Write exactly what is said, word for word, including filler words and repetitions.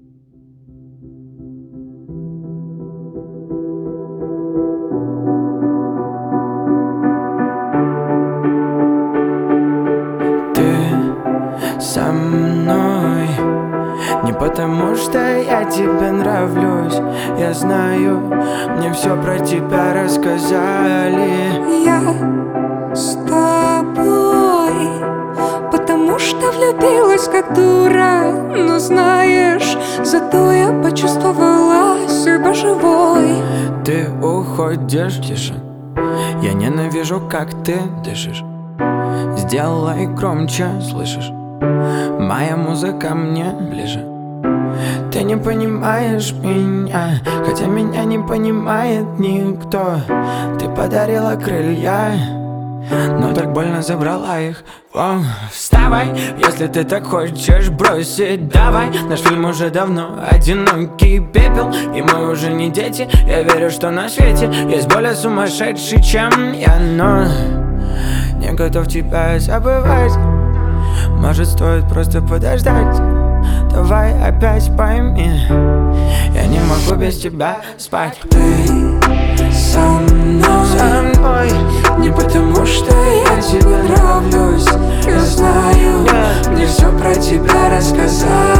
Со мной не потому, что я тебе нравлюсь. Я знаю, мне все про тебя рассказали. Я с тобой, потому что влюбилась как дура. Но знаешь, зато я почувствовала себя живой. Ты уходишь, тише. Я ненавижу, как ты дышишь. Сделай громче, слышишь? Моя музыка мне ближе. Ты не понимаешь меня, хотя меня не понимает никто. Ты подарила крылья, но так больно забрала их. О, вставай, если ты так хочешь бросить, давай. Наш фильм уже давно одинокий пепел, и мы уже не дети. Я верю, что на свете есть более сумасшедший, чем я, но не готов тебя забывать. Может, стоит просто подождать. Давай опять пойми, я не могу без тебя спать. Ты со мной, со мной не потому, что я тебе нравлюсь. Я знаю, мне все про тебя рассказали.